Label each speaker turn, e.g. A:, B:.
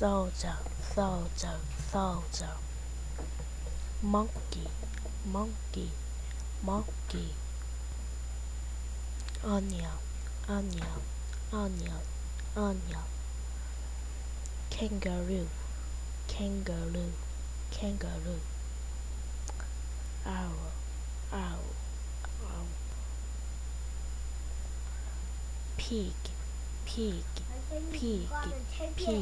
A: soldier, soldier, soldier. Monkey, monkey, monkey. Onion, onion, onion, onion. Kangaroo, kangaroo, kangaroo. Owl, owl, owl. Pig, pig, pig, pig.